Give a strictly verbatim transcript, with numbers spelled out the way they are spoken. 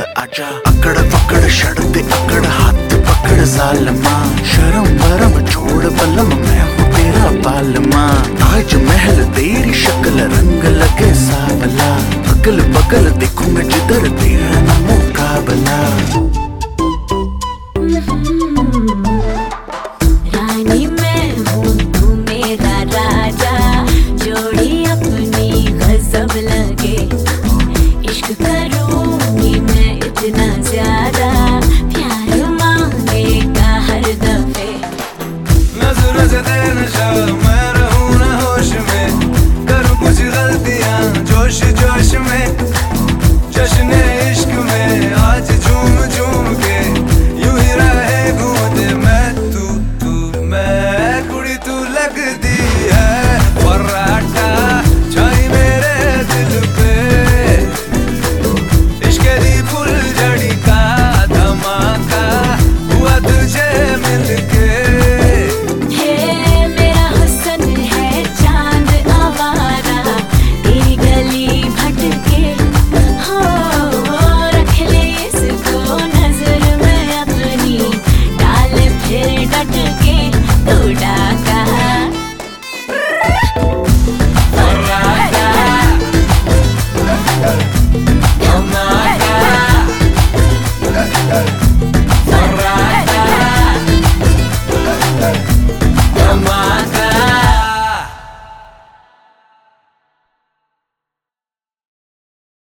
आजा। अकड़ पकड़ शर्ते अकड़ हाथ पकड़ सालमा, शर्म भरम छोड़ बलम मैं हूँ तेरा बालमा। ताज महल तेरी शक्ल रंग लगे सावला, अगल बगल देखूं मैं जिधर तेरा न मुकाबला। रानी मैं हूँ तू मेरा राजा, जोड़ी अपनी गजब लगे। इश्क करूँगी मैं इतना ज्यादा, प्यार मांगेगा हर दफे। नजर से तेरे नशा मैं रहूँ ना होश में, करूँ कुछ गलतियाँ जोश जोश में।